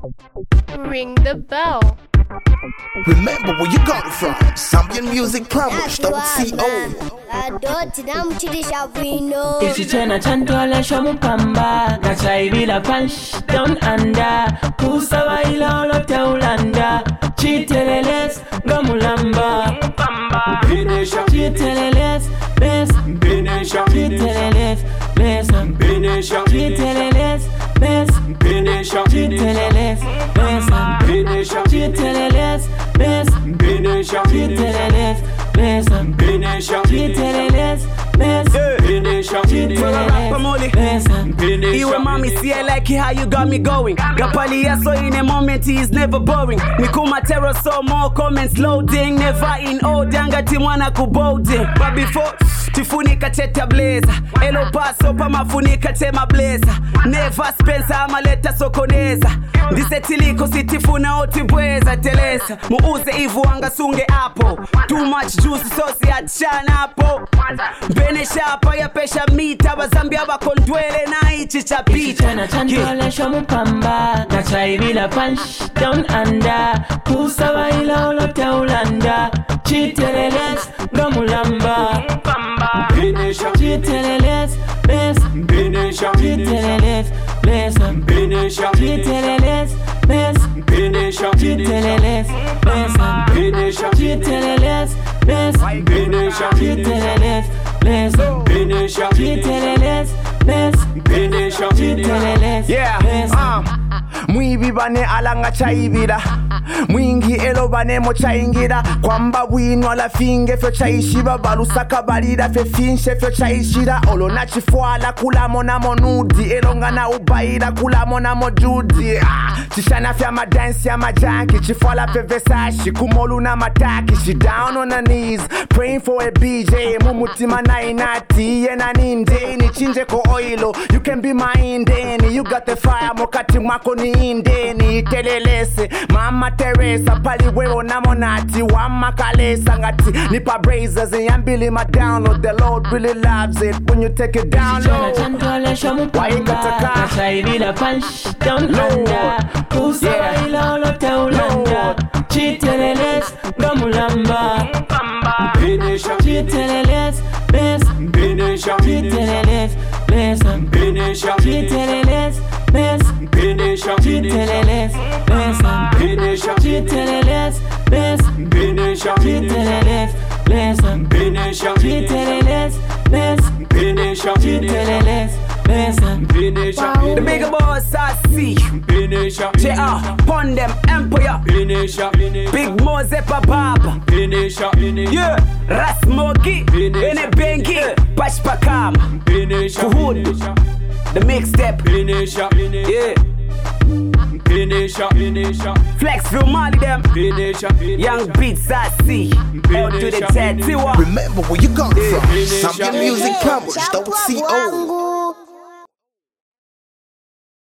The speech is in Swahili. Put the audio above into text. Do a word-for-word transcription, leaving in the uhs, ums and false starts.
Ring the bell. Remember where you got it from. Zambian Music Published, don't C O. Ichichena chantola shomu pamba na chaibila punch down under kusawa ilolo teulanda chiteleles gamulamba Benesha chiteleles les Benesha chiteleles les Benesha chiteleles les Benesha chiteleles les Benesha chiteleles les Benesha chiteleles les Benesha chiteleles les Benesha chiteleles les Iwe mami see I like it how you got me going. Gapali ya so in a moment he is never boring. Mikuma terror so more comments loading. Never in old yanga timwana kubolding. But before tifunika cheta blazer elo paso pa mafunika tema blazer never spencer amaleta sokoneza ndisetiliko sitifuna otibweza telesa muuze ivu angasunge hapo too much juice sauce achana hapo Benesha hapa ya pesha mita bazambia bakondwele na ichi chapita Ichichena chantola shomu pamba na chaibila punch down under kusawa ilolo teulanda chiteleles gamulamba Benesha chiteleles les Benesha chiteleles les Benesha chiteleles les Benesha chiteleles les Benesha chiteleles les Benesha chiteleles les Benesha chiteleles les Benesha chiteleles Yeah, uh, mwibi bane alanga chaibira mwingi elo bane mo chaingira kwamba bwinwa la finge fyo chaishiba balusaka balira fe finshe fyo chaishira olo na chifwala kula mona monudi elo ngana ubaira kula mona mojudi ah, chishana fya ma dance ya majanki chifwala fe Versace kumolu na mataki she down on her knees praying for a B J mumutima na inati yena nindeni chinje ko oilo you can be my indeni you got the fire mokati mwako ni indeni telelese mama Teresa pali wewe na monati wa makalesa ngati nipa brazers and yambili my download the Lord really loves it when you take it down low chantola shomu why you got to na chaibila punch down under kusawa ilolo teulanda chiteleles gamulamba Benesha chiteleles les Benesha chiteleles les Benesha chiteleles les Benesha chiteleles les Benesha chiteleles les Benesha chiteleles les Benesha chiteleles les Benesha chiteleles les Benesha The big boss I see Benesha J R pon them empire Benesha Big Mozepa Baba Benesha Yeah Rasmogi Ene Bengi Pashpakam Benesha Kuhud The mixtape Benesha Yeah Benesha Benesha Flex from Mali them Benesha Young beats I see Out to the tattoo Remember where you got it from. Zambian Music Published, don't C O.